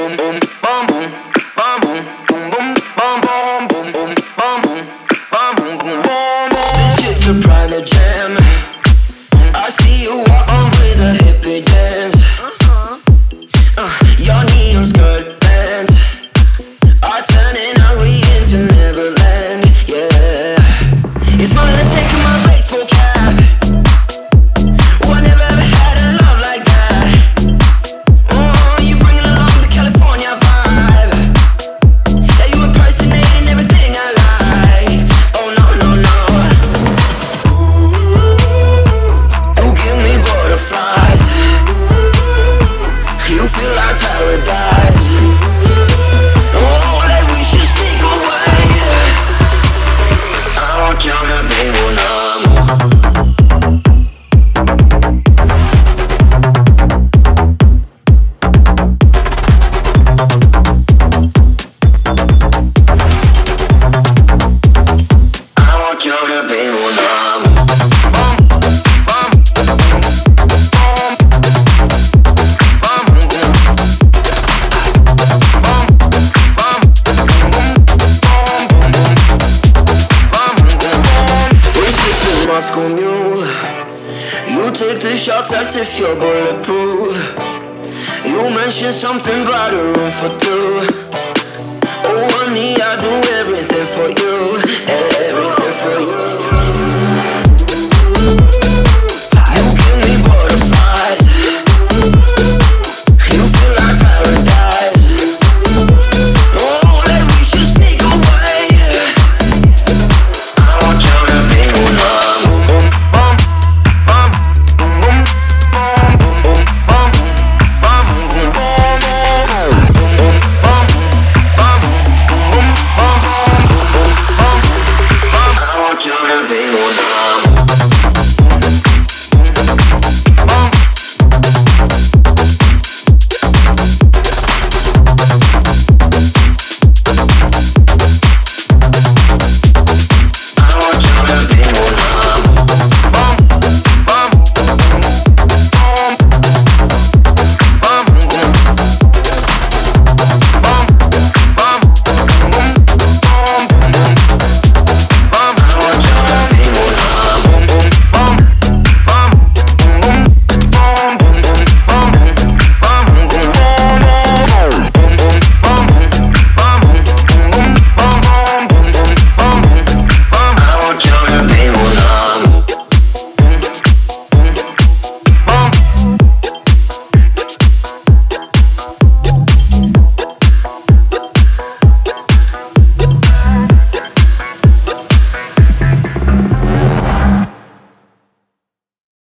This shit's a private jam. I see you walk on with a hippie dance. Your neon skirt bands are turning ugly into Neverland. Yeah, it's fun to take my baseball cap. Well, I never ever had a love like that. You bringing along the California vibe. Yeah, you impersonating everything I like. Oh no, no, no. You give me butterflies. You feel like paradise. Oh, like we should sneak away. I want you to be one of I want you to be one of Moscow Mule. You take the shots as if you're bulletproof. You mention something about a room for two. Oh honey, I do everything for you, everything for you.